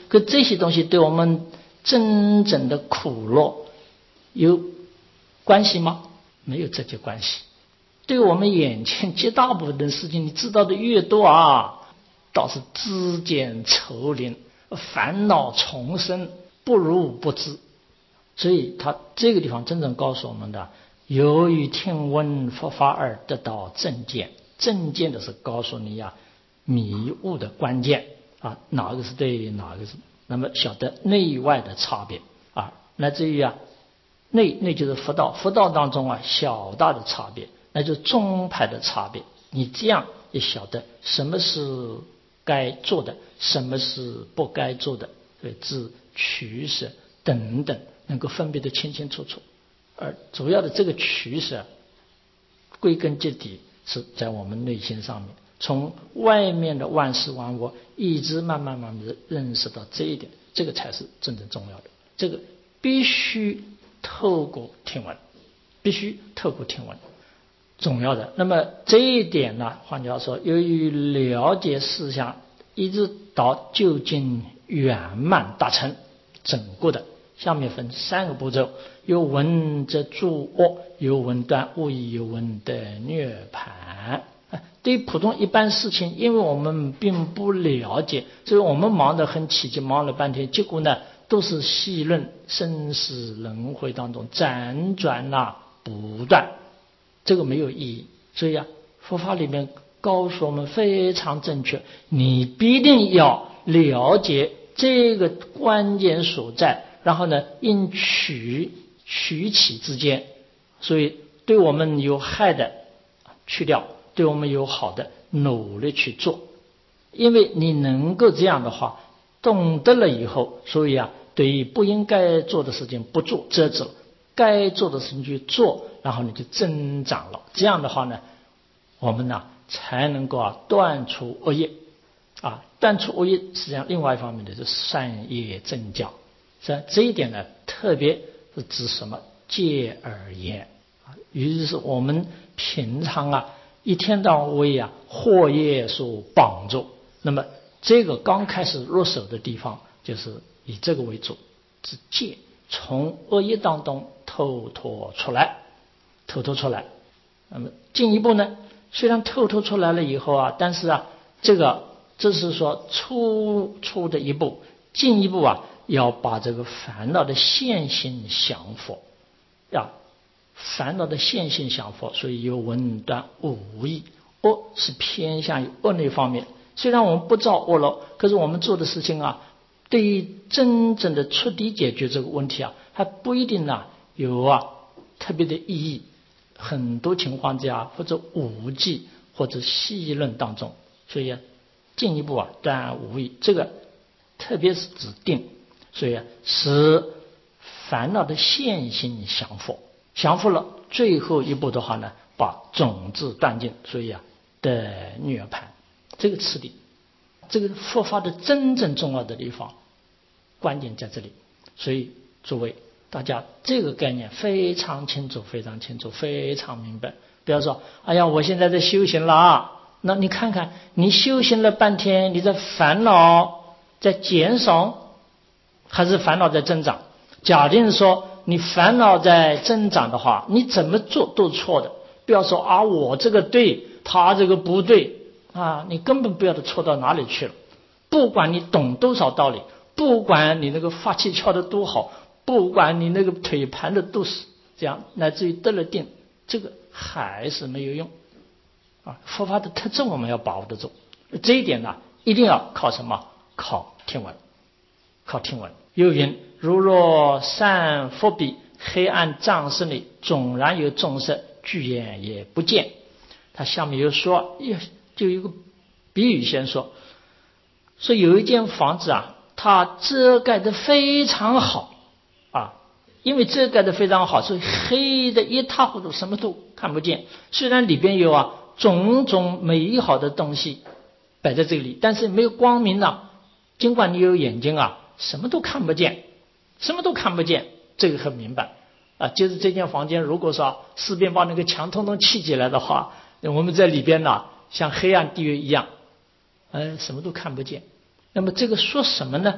可这些东西对我们真正的苦乐有关系吗？没有直接关系。对我们眼前绝大部分的事情，你知道的越多啊，倒是枝减愁林，烦恼丛生，不如不知。所以他这个地方真正告诉我们的，由于听闻佛法而得到正见。正见的是告诉你迷悟的关键哪个是对，哪个是，那么晓得内外的差别乃至于内就是佛道，佛道当中小大的差别，那就是宗派的差别。你这样也晓得什么是该做的，什么是不该做的，对，知取舍等等，能够分别的清清楚楚。而主要的这个取舍，归根结底是在我们内心上面，从外面的万事万物一直慢慢的认识到这一点，这个才是真正重要的。这个必须透过听闻，必须透过听闻，重要的。那么这一点呢，换句话说，由于了解事项一直到究竟圆满达成整个的，下面分3个步骤：有闻则诸恶，有闻断恶意，有闻得涅槃。对于普通一般事情，因为我们并不了解，所以我们忙得很起劲，忙了半天，结果呢都是细论生死轮回当中辗转不断，这个没有意义。所以佛法里面告诉我们非常正确，你必定要了解这个关键所在，然后呢因取起之间，所以对我们有害的去掉，对我们有好的努力去做。因为你能够这样的话，懂得了以后，所以对于不应该做的事情不做，遮止了，该做的事情去做，然后你就增长了。这样的话呢，我们才能够断除恶业断除恶业，实际上另外一方面的就是善业增加。这一点呢，特别是指什么？戒而言于是我们平常一天到晚为祸业所绑住，那么这个刚开始入手的地方就是以这个为主，是戒，从恶业当中透脱出来。那么进一步呢，虽然透脱出来了以后但是这是说初的一步，进一步要把这个烦恼的现行降伏，烦恼的现行降伏。所以有闻断无益，恶是偏向于恶那方面。虽然我们不造恶了，可是我们做的事情对于真正的彻底解决这个问题还不一定有特别的意义。很多情况之下，或者无记或者细论当中，所以进一步断无益，这个特别是指定，所以使烦恼的现行降伏了，最后一步的话呢，把种子断尽，所以得涅槃。这个次第，这个佛法的真正重要的地方，关键在这里。所以诸位大家这个概念非常清楚，非常清楚，非常明白。不要说哎呀我现在在修行了那你看看你修行了半天，你的烦恼在减少还是烦恼在增长？假定说你烦恼在增长的话，你怎么做都错的。不要说我这个对，他这个不对你根本不要错到哪里去了。不管你懂多少道理，不管你那个发气窍的多好，不管你那个腿盘的都是这样，乃至于得了定，这个还是没有用佛法的特质我们要把握得住。这一点一定要靠什么？靠听闻。又云：如若善佛比，黑暗障室里总然有众生，具眼也不见。他下面又说，就有一个比喻先说有一间房子它遮盖得非常好因为遮盖得非常好，所以黑的一塌糊涂，什么都看不见。虽然里边有种种美好的东西摆在这里，但是没有光明尽管你有眼睛什么都看不见，这个很明白就是这间房间，如果说四边把那个墙通通砌起来的话，我们在里边像黑暗地狱一样什么都看不见。那么这个说什么呢？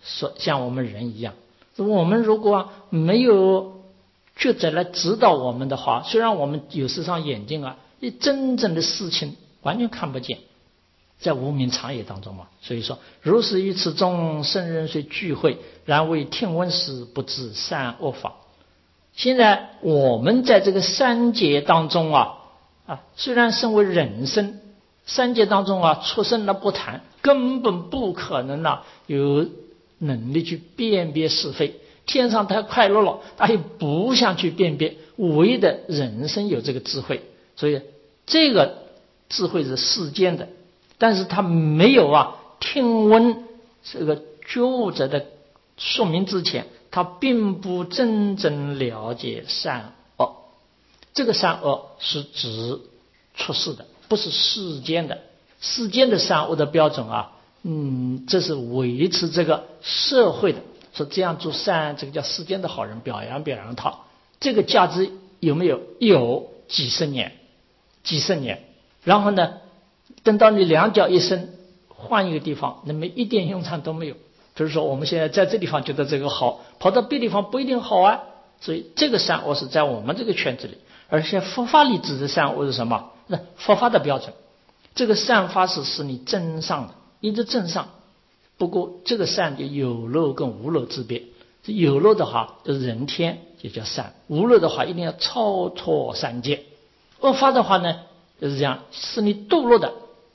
说像我们人一样，我们如果没有觉者来指导我们的话，虽然我们有时上眼睛真正的事情完全看不见，在无明长夜当中嘛。所以说，如是于此中，圣人虽聚会，然为听闻时不知善恶法。现在我们在这个三界当中虽然身为人身，三界当中出生了不谈，根本不可能有能力去辨别是非。天上太快乐了，他也不想去辨别，唯的人生有这个智慧，所以这个智慧是世间的，但是他没有听闻这个觉悟者的说明之前，他并不真正了解善恶。这个善恶是指出世的，不是世间的。世间的善恶的标准这是维持这个社会的，说这样做善，这个叫世间的好人，表扬他。这个价值有没有？有，几十年。然后呢，等到你两脚一伸，换一个地方，那么一点用场都没有。比如说我们现在在这地方觉得这个好，跑到别地方不一定好所以这个善恶是在我们这个圈子里。而且佛法里指的善恶是什么？那佛法的标准，这个善法是使你正上的，一直正上。不过这个善就有漏跟无漏之别，有漏的话就是人天，就叫善；无漏的话一定要超脱三界。恶法的话呢，就是这样，使你堕落的。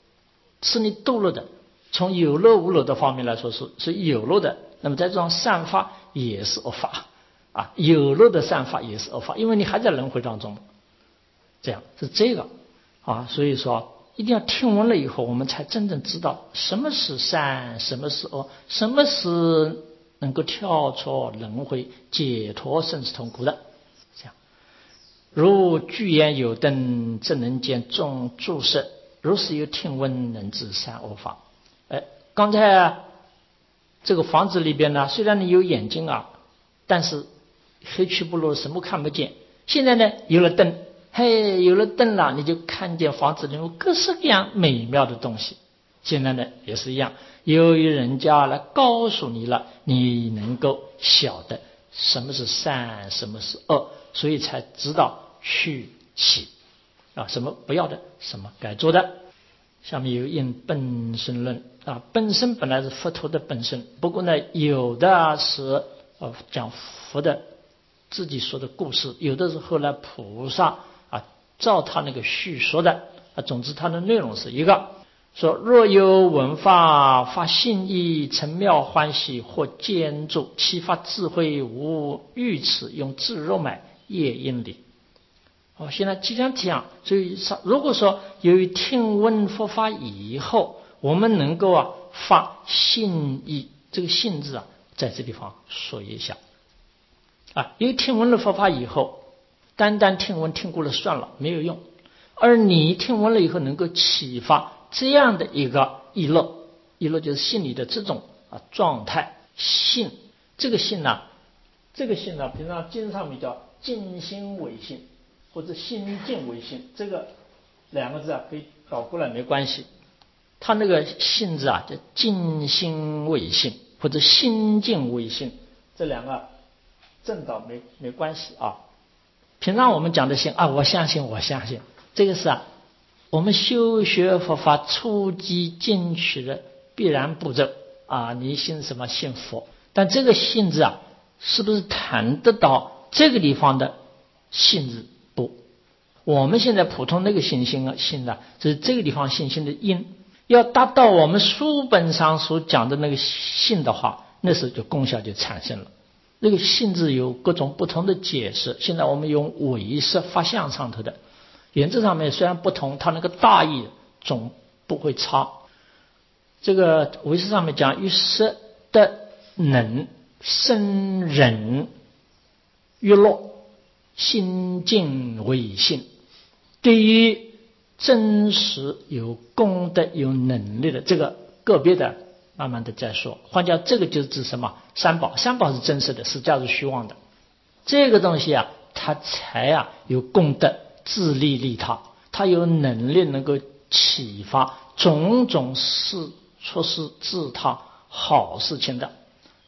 从有漏无漏的方面来说是有漏的，那么在这种善法也是恶法有漏的善法也是恶法，因为你还在轮回当中。这样是这个所以说一定要听闻了以后，我们才真正知道什么是善，什么是恶，什么是能够跳出轮回解脱生死痛苦的。这样，如具言有灯，正能见众诸色，如是有听闻，能知善恶法。刚才这个房子里边呢，虽然你有眼睛但是黑黢不露，什么看不见。现在呢，有了灯，有了灯了，你就看见房子里有各式各样美妙的东西。现在呢，也是一样，由于人家来告诉你了，你能够晓得什么是善，什么是恶，所以才知道去起什么不要的，什么该做的。下面有印本身论本身本来是佛陀的本身，不过呢，有的是讲佛的自己说的故事，有的是后来菩萨照他那个叙说的总之他的内容是一个，说若有闻法，发信意，成妙欢喜，或坚住，其发智慧，无欲齿，用自肉买业因理。现在即将讲，所以如果说由于听闻佛法以后，我们能够发信意，这个信字在这地方说一下因为听闻了佛法以后，单单听闻听过了算了，没有用。而你听闻了以后，能够启发这样的一个意乐，意乐就是心理的这种状态。信，这个信平常经上面叫静心为信，或者心静为信，这个两个字可以倒过来没关系。他那个信字叫静心为信，或者心静为信，这两个正倒没关系平常我们讲的信我相信，这个是我们修学佛法初级进取的必然步骤你信什么？信佛。但这个信字是不是谈得到这个地方的信字？不，我们现在普通那个信就是这个地方信心的因。要达到我们书本上所讲的那个信的话，那时候就功效就产生了。那个信字有各种不同的解释，现在我们用唯识法相上头的，原则上面虽然不同，它那个大意总不会差。这个唯识上面讲，于识的能生忍娱乐，心静为信。对于真实有功德有能力的这个个别的慢慢的再说。换叫这个就是指什么？三宝是真实的，实价是虚妄的。这个东西它才有功德，自利利他，它有能力能够启发种种事出世自他好事情的。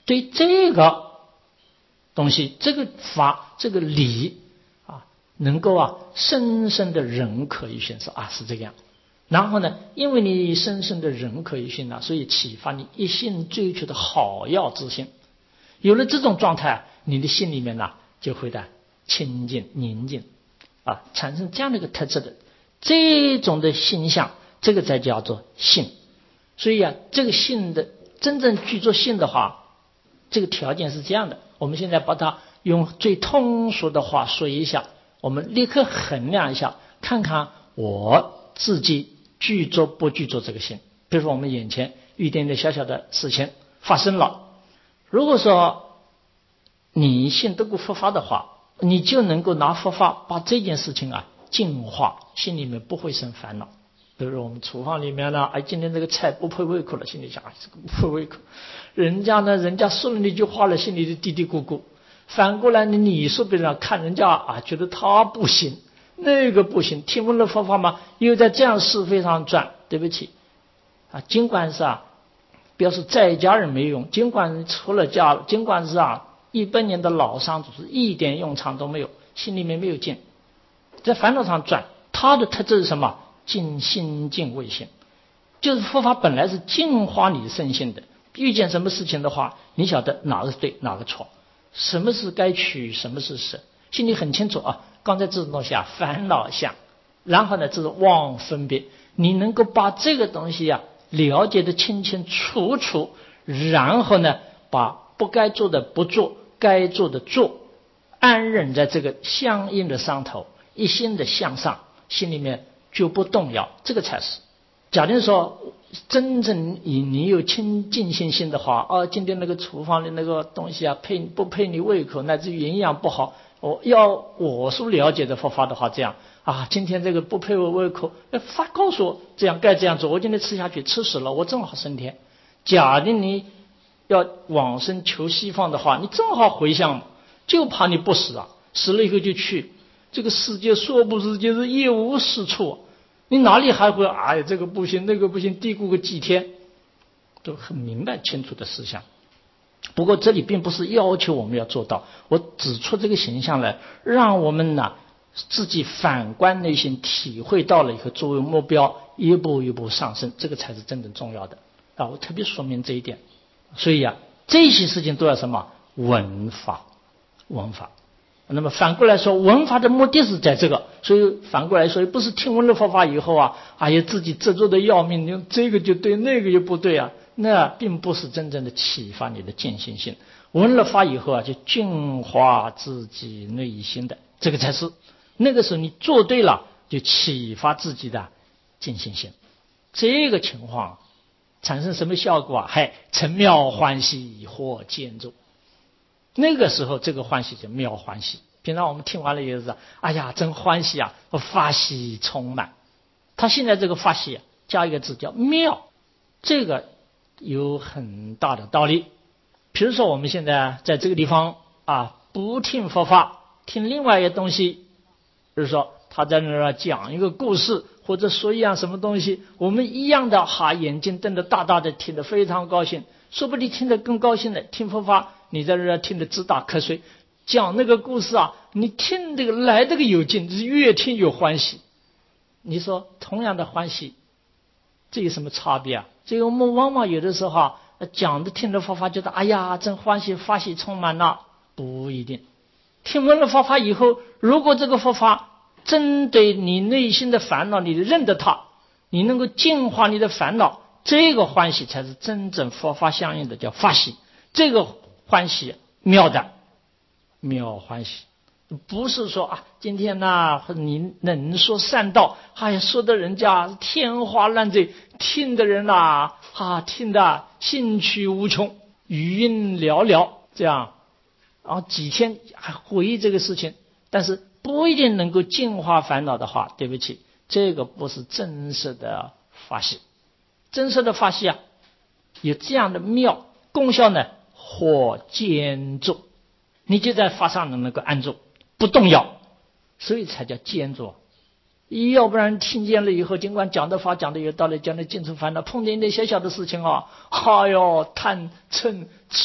对这个东西，这个法，这个理啊，能够深深的认可于心，说是这个样。然后呢，因为你深深的认可于心所以启发你一心追求的好要之心。有了这种状态，你的心里面就会的清净宁静产生这样的一个特质的这种的心象，这个才叫做信。所以这个信的真正具作信的话，这个条件是这样的。我们现在把它用最通俗的话说一下，我们立刻衡量一下，看看我自己具作不具作这个信。比如说我们眼前遇见的小小的事情发生了，如果说你信得过佛法的话，你就能够拿佛法把这件事情净化，心里面不会生烦恼。比如说我们厨房里面今天这个菜不配胃口了，心里想这个不配胃口。人家说了那句话了，心里就嘀嘀咕咕。反过来你说别人看人家觉得他不行，那个不行，听闻了佛法嘛，又在这样是非上转。对不起尽管是表示在家人没用，尽管出了家了，尽管是100年的老商主是一点用场都没有，心里面没有静，在烦恼上转。他的特质是什么？净心净慧心，就是佛法本来是净化你的身心的。遇见什么事情的话，你晓得哪个是对哪个错，什么是该取，什么是舍，心里很清楚刚才这种东西烦恼相，然后呢这是妄分别，你能够把这个东西了解得清清楚楚，然后呢把不该做的不做，该做的做，安忍在这个相应的上头，一心的向上，心里面就不动摇，这个才是。假定说真正你有清净心的话今天那个厨房的那个东西不配你胃口，乃至于营养不好，我所了解的佛法的话，这样今天这个不配我胃口，法告诉我这样该这样做，我今天吃下去吃死了，我正好升天。假定你要往生求西方的话，你正好回向，就怕你不死死了以后就去这个世界，说不是就是一无是处，你哪里还会这个不行那个不行，嘀咕个几天，都很明白清楚的思想。不过这里并不是要求我们要做到，我指出这个形象来，让我们自己反观内心，体会到了以后作为目标，一步一步上升，这个才是真正重要的我特别说明这一点。所以这些事情都要什么？闻法。那么反过来说，闻法的目的是在这个，所以反过来说，不是听闻了佛法以后自己执着的要命，这个就对那个就不对那并不是真正的启发你的见性性。闻了法以后就净化自己内心的，这个才是。那个时候你做对了，就启发自己的见性性。这个情况产生什么效果成妙欢喜或见住。那个时候这个欢喜就妙欢喜。平常我们听完了也是真欢喜法喜充满。他现在这个法喜加一个字叫妙，这个有很大的道理。比如说我们现在在这个地方不听佛法，听另外一个东西，比如说他在那儿讲一个故事，或者说一样什么东西，我们一样的眼睛瞪得大大的，听得非常高兴。说不定听得更高兴的，听佛法你在这儿听得直打瞌睡，讲那个故事你听这个来这个有劲，越听越欢喜。你说同样的欢喜，这有什么差别这个我们往往有的时候讲的听了佛法觉得真欢喜，法喜充满了，不一定。听闻了佛法以后，如果这个佛法针对你内心的烦恼，你认得它，你能够净化你的烦恼，这个欢喜才是真正佛法相应的叫法喜。这个欢喜妙的妙欢喜，不是说今天你能说善道说的人家天花乱坠，听的人听得兴趣无穷，语音寥寥，这样几天还回忆这个事情，但是不一定能够净化烦恼的话，对不起，这个不是真实的法喜。真实的法喜有这样的妙功效呢，或坚住，你就在法上能够安住不动摇，所以才叫坚住。要不然听见了以后，尽管讲的法讲的有道理，讲的尽除烦恼，碰见一点小小的事情贪嗔痴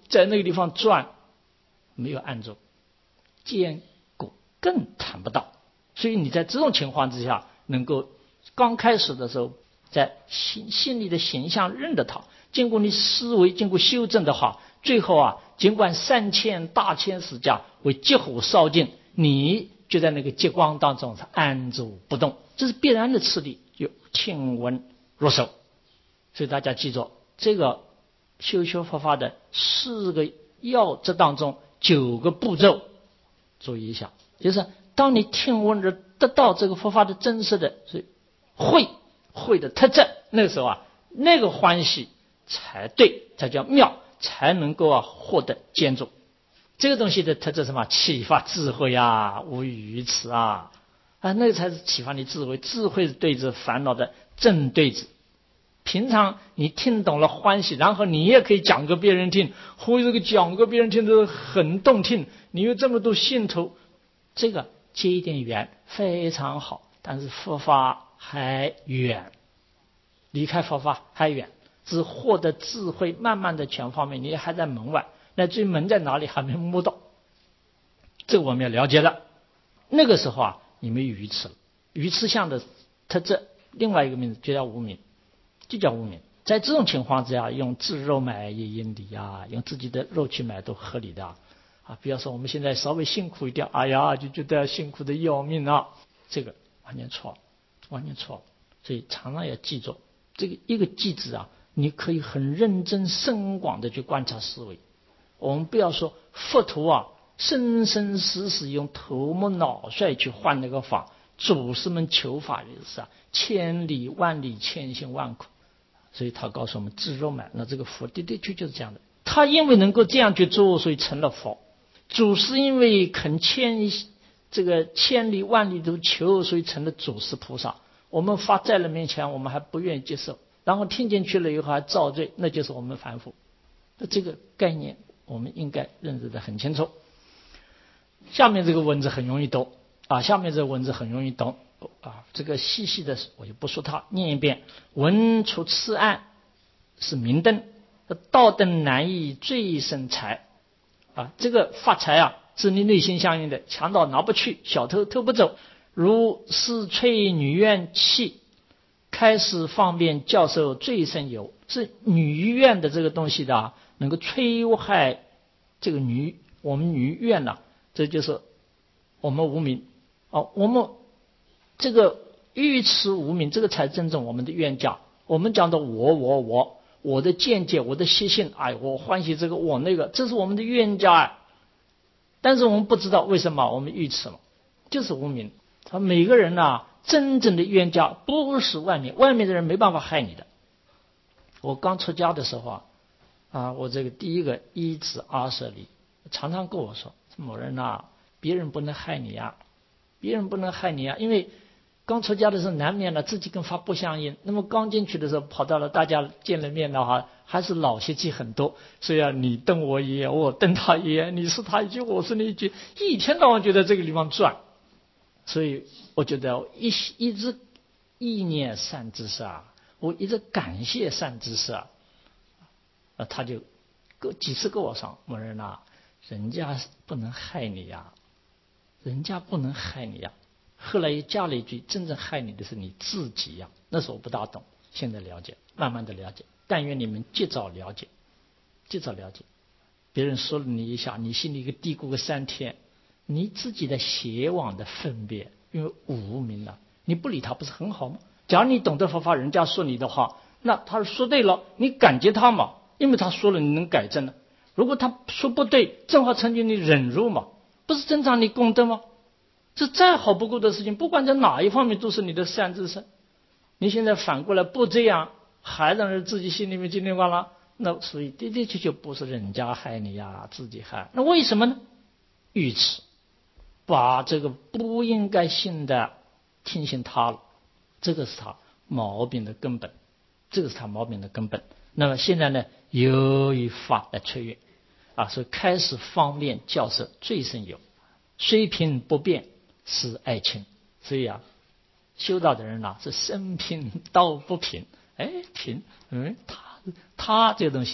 在那个地方转，没有按住，坚固更谈不到。所以你在这种情况之下，能够刚开始的时候，在心里的形象认得它，经过你思维，经过修正的话，最后尽管三千大千世界为极火烧尽，你就在那个极光当中安住不动，这是必然的次第，有听闻入手。所以大家记住，这个修佛法的4个要则当中9个步骤，注意一下，就是当你听闻着得到这个佛法的真实的慧的特质，那个时候那个欢喜才对，才叫妙，才能够获得坚住。这个东西的特质什么？启发智慧无异于此那个才是启发你智慧。智慧是对治烦恼的正对治。平常你听懂了欢喜，然后你也可以讲给别人听，这个讲给别人听都很动听，你有这么多信徒，这个结一点缘非常好，但是佛法还远，离开佛法还远，只获得智慧，慢慢的全方面你还在门外，那至于门在哪里还没摸到，这个我们要了解的。那个时候你没愚痴了，愚痴相的特质另外一个名字就叫无明，就叫无明。在这种情况之下，用自肉买也因理用自己的肉去买都合理的比方说我们现在稍微辛苦一点，就觉得辛苦的要命这个完全错了，完全错了。所以常常要记住这个一个记字你可以很认真深广的去观察思维。我们不要说佛陀生生死死用头目脑率去换那个法，祖师们求法的是千里万里千辛万苦，所以他告诉我们自肉买，那这个佛的确就是这样的。他因为能够这样去做，所以成了佛。祖师因为肯千里万里都求，所以成了祖师菩萨。我们发在人面前，我们还不愿意接受，然后听进去了以后还造罪，那就是我们凡夫。那这个概念我们应该认识得很清楚。下面这个文字很容易懂下面这个文字很容易懂这个细细的我就不说它，念一遍。闻出此岸是明灯，道灯难易最生财这个发财是你内心相应的，强盗拿不去，小偷偷不走。如是摧女怨气，开始方便教授最深有，是女怨的这个东西的能够摧害这个我们女怨这就是我们无明我们这个愚痴无明，这个才真正我们的冤家。我们讲的我的见解，我的习性我欢喜这个我那个，这是我们的冤家但是我们不知道为什么我们愚痴了，就是无明。每个人真正的冤家不是外面的人没办法害你的。我刚出家的时候我这个第一个依止阿舍离常常跟我说，某人别人不能害你别人不能害你因为刚出家的时候难免自己跟法不相应，那么刚进去的时候跑到了大家见了面的话，还是老习气很多，所以你瞪我一眼，我瞪他一眼，你是他一句我是你一句，一天到晚就在这个地方转。所以我觉得一直意念善知识我一直感谢善知识他就几次跟我说，某人人家不能害你人家不能害你后来又加了一句，真正害你的是你自己那时候我不大懂，现在了解，慢慢的了解。但愿你们及早了解，及早了解。别人说了你一下，你心里一个嘀咕个3天，你自己的邪妄的分别，因为无明你不理他不是很好吗？假如你懂得佛法，人家说你的话，那他说对了，你感激他嘛，因为他说了你能改正如果他说不对，正好成就你忍辱嘛，不是增长你功德吗？这再好不过的事情，不管在哪一方面都是你的善知识。你现在反过来不这样，还让人自己心里面叽里呱啦，那所以的确不是人家害你自己害。那为什么呢？愚痴，把这个不应该信的听信他了，这个是他毛病的根本，这个是他毛病的根本。那么现在呢，由于法的摧越所以开始方便教授最深有，虽贫不变是爱情。所以修道的人是生贫道不贫。贫他这个东西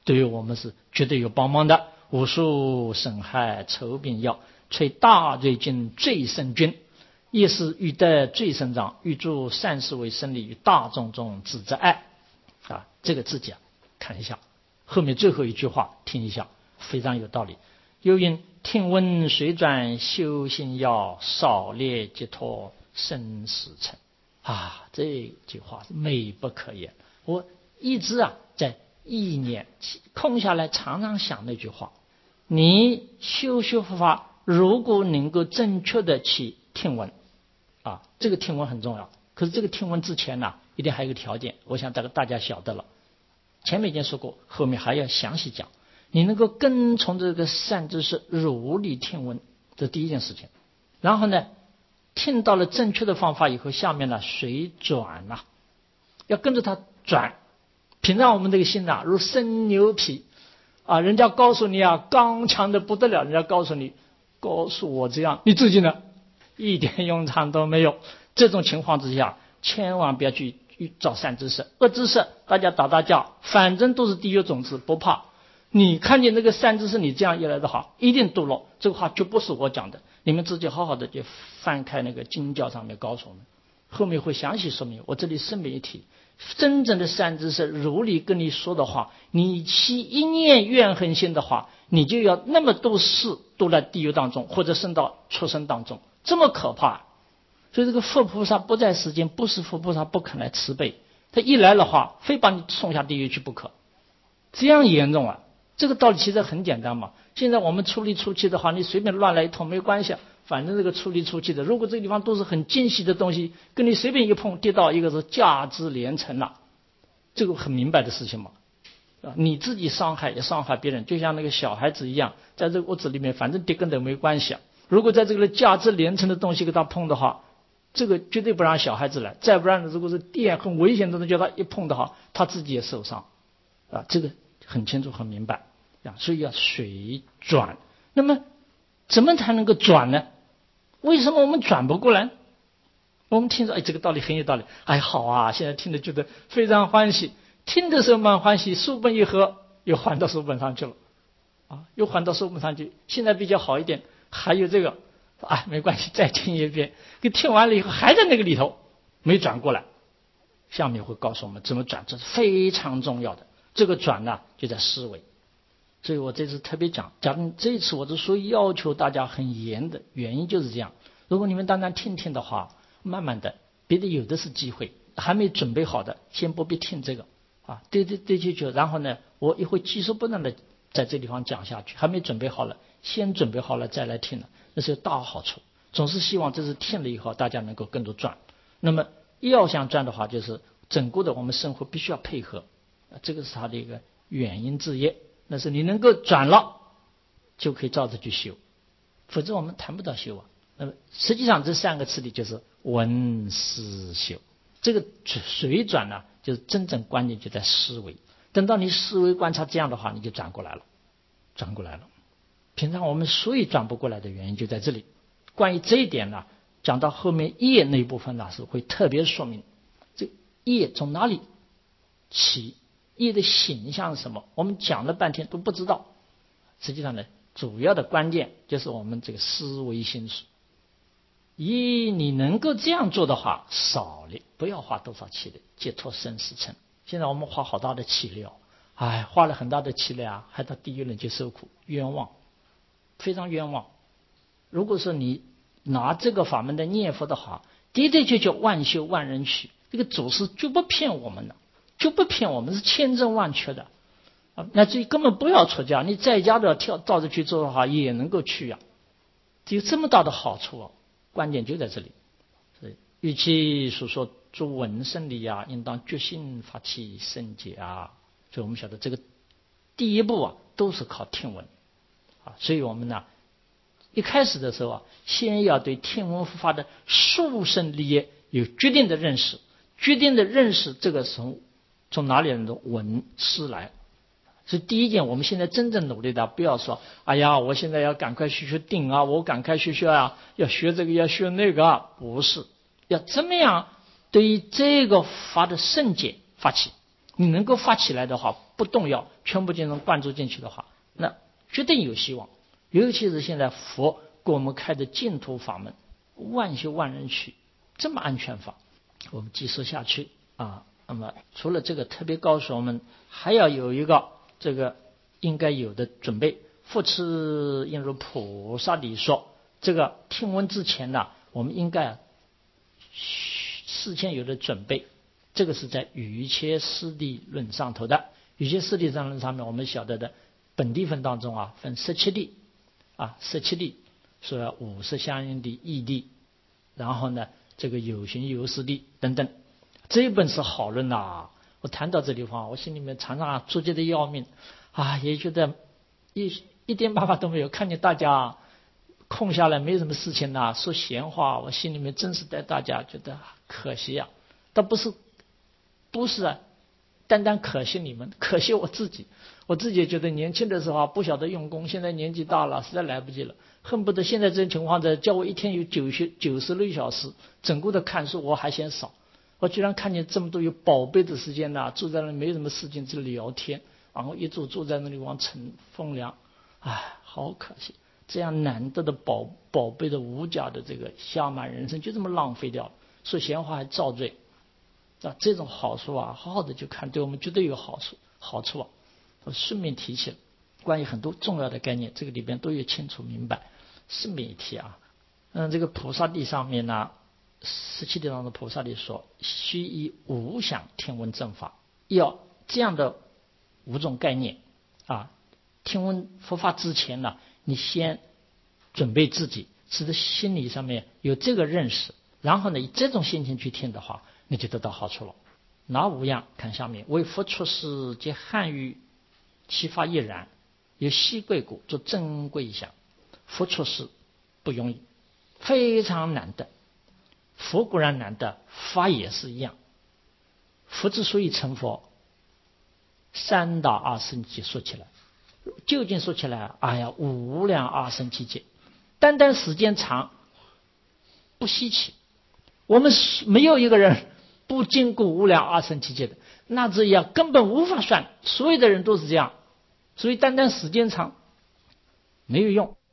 对于我们是绝对有帮忙的。无数损害愁病药，摧大罪尽罪生君，亦是欲得罪生长，欲助善事为生利，与大众中自责爱。这个自己看一下后面最后一句话，听一下，非常有道理。又因听闻随转修行要，少列解脱生死尘。这句话美不可言。我一直在意念空下来，常常想那句话：你修佛法，如果能够正确的去听闻这个听闻很重要。可是这个听闻之前一定还有一个条件，我想这个大家晓得了，前面已经说过，后面还要详细讲。你能够跟从这个善知识如理听闻，这第一件事情。然后呢，听到了正确的方法以后，下面随转要跟着他转。平常我们这个心如生牛皮人家告诉你刚强的不得了，人家告诉我这样，你自己呢一点用场都没有。这种情况之下，千万不要去找善知识、恶知识，大家打架，反正都是地狱种子，不怕。你看见那个善知识，你这样一来的话，一定堕落。这个话就不是我讲的，你们自己好好的就翻开那个经教上面告诉我们，后面会详细说明。我这里顺便一提，真正的善知识如理跟你说的话，你起一念怨恨心的话，你就要那么多事都在地狱当中，或者升到畜生当中，这么可怕。所以这个佛菩萨不在世间，不是佛菩萨不肯来慈悲，他一来的话，非把你送下地狱去不可。这样严重这个道理其实很简单嘛。现在我们出力出气的话，你随便乱来一通没关系，反正这个出力出气的，如果这个地方都是很精细的东西，跟你随便一碰跌到一个是价值连城这个很明白的事情嘛。你自己伤害也伤害别人，就像那个小孩子一样，在这个屋子里面反正跌跟头没关系如果在这个价值连城的东西给他碰的话，这个绝对不让小孩子来，再不然如果是电很危险的东西叫他一碰的话，他自己也受伤这个很清楚很明白所以要随转。那么怎么才能够转呢？为什么我们转不过来？我们听着这个道理很有道理，好现在听着觉得非常欢喜，听的时候蛮欢喜，书本一合又还到书本上去了又还到书本上去。现在比较好一点，还有这个没关系，再听一遍，给听完了以后还在那个里头没转过来。下面会告诉我们怎么转，这是非常重要的。这个转就在思维。所以我这次特别讲这次我之所以要求大家很严的原因就是这样。如果你们单单听听的话，慢慢的别的有的是机会，还没准备好的先不必听这个对，然后呢我也会技术不断的在这地方讲下去，还没准备好了先准备好了再来听了，那是有大好处。总是希望这次听了以后大家能够跟着转。那么要想转的话，就是整个的我们生活必须要配合这个是它的一个原因之一。那是你能够转了就可以照着去修，否则我们谈不到修那么实际上这三个次第就是闻思修。这个随转就是真正关键就在思维。等到你思维观察这样的话，你就转过来了。平常我们所以转不过来的原因就在这里。关于这一点讲到后面业那一部分是会特别说明这业从哪里起，业的形象是什么，我们讲了半天都不知道。实际上主要的关键就是我们这个思维心术。你能够这样做的话，少力，不要花多少气力，解脱生死尘。现在我们花好大的气力花了很大的气力还到地狱里去受苦，冤枉，非常冤枉。如果说你拿这个法门的念佛的话，的确万修万人去，这个祖师就不骗我们了，是千真万确的那这根本不要出家，你在家都要照着去做的话也能够去有这么大的好处关键就在这里。所以与其说诸闻圣理应当决心发起圣解所以我们晓得这个第一步都是靠听闻所以我们一开始的时候先要对听闻佛法的殊胜利益有决定的认识。这个从哪里来的闻思来。所以第一件我们现在真正努力的，不要说我现在要赶快学定我赶快学要学这个要学那个不是，要怎么样对于这个法的圣解发起。 你能够发起来的话，不动摇，全部精神灌注进去的话，那绝对有希望。尤其是现在佛给我们开的净土法门，万修万人去，这么安全法，我们继续下去啊。那么除了这个，特别告诉我们还要有一个这个应该有的准备。复次应如菩萨理说，这个听闻之前呢，我们应该事先有的准备。这个是在瑜伽师地论上头的。瑜伽师地论上面我们晓得的本地分当中啊，分17地啊，17地说50相应地、义地，然后呢这个有形有实地等等。这一本是好论呐。我谈到这地方，我心里面常常纠结的要命啊，也觉得一点办法都没有。看见大家空下来没什么事情呐，说闲话，我心里面真是对大家觉得可惜啊。倒不是啊，单单可惜你们，可惜我自己。我自己也觉得年轻的时候不晓得用功，现在年纪大了，实在来不及了。恨不得现在这种情况下，叫我一天有96小时整个的看书，我还嫌少。我居然看见这么多有宝贝的时间呐，坐在那没什么事情就聊天，然后一坐在那里往乘风凉，哎，好可惜。这样难得的宝贝的无价的这个下满人生就这么浪费掉了，说闲话还造罪啊！这种好处啊，好好的就看，对我们绝对有好处啊！我顺便提起了关于很多重要的概念，这个里边都有清楚明白。顺便一提啊，这个菩萨地上面呢，17地上的菩萨地说，须以无想听闻正法，要这样的5种概念啊。听闻佛法之前呢，你先准备自己，使得心理上面有这个认识，然后呢以这种心情去听的话，你就得到好处了。哪5样？看下面：为佛出世皆汉语其法亦然，有稀贵故作珍贵相。佛出世不容易，非常难得。佛固然难得，法也是一样。佛之所以成佛，3大阿僧祇说起来，究竟说起来，哎呀，无量阿僧祇劫，单单时间长不稀奇。我们没有一个人不经过无量阿僧祇劫的，那这样根本无法算，所有的人都是这样。所以单单时间长没有用。